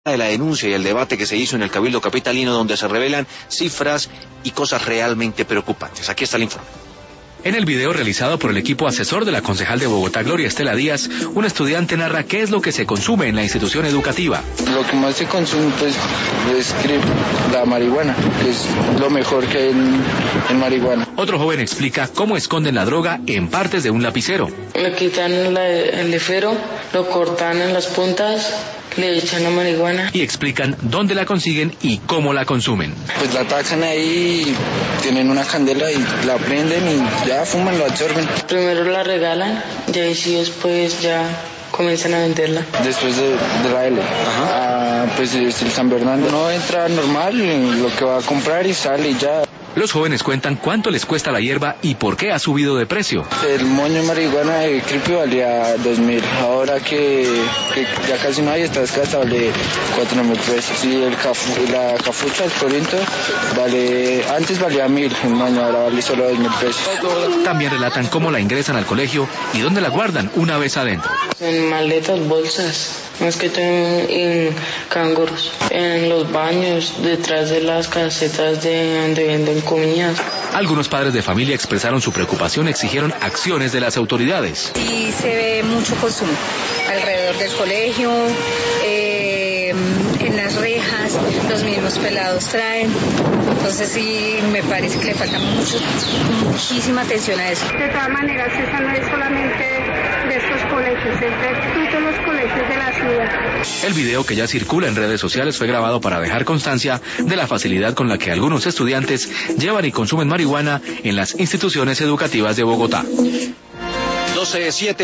de la denuncia y el debate que se hizo en el Cabildo Capitalino, donde se revelan cifras y cosas realmente preocupantes. Aquí está el informe. En el video realizado por el equipo asesor de la concejal de Bogotá, Gloria Estela Díaz, un estudiante narra qué es lo que se consume en la institución educativa. Lo que más se consume pues es la marihuana, que es lo mejor que hay en marihuana. Otro joven explica cómo esconden la droga en partes de un lapicero. Le quitan el lefero, lo cortan en las puntas, le echan la marihuana. Y explican dónde la consiguen y cómo la consumen. Pues la tacan ahí, tienen una candela y la prenden y ya fuman, lo absorben. Primero la regalan y ahí sí después ya comienzan a venderla. Después de la L. Pues el San Bernardo no entra normal, lo que va a comprar y sale y ya. Los jóvenes cuentan cuánto les cuesta la hierba y por qué ha subido de precio. El moño de marihuana de creepy valía 2.000, ahora que ya casi no hay, esta escasa vale 4.000 pesos. Y la cafucha, el corinto, antes valía 1.000 un moño, ahora vale solo 2.000 pesos. También relatan cómo la ingresan al colegio y dónde la guardan una vez adentro. En maletas, bolsas, más que todo en canguros, en los baños, detrás de las casetas donde venden comidas. Algunos padres de familia expresaron su preocupación, exigieron acciones de las autoridades. Y se ve mucho consumo alrededor del colegio, en las rejas, los mismos pelados traen. Entonces sí, me parece que le falta muchísima atención a eso. De todas maneras, esta no es solamente de estos colegios, es de todos los colegios de la ciudad. El video que ya circula en redes sociales fue grabado para dejar constancia de la facilidad con la que algunos estudiantes llevan y consumen marihuana en las instituciones educativas de Bogotá. 12:07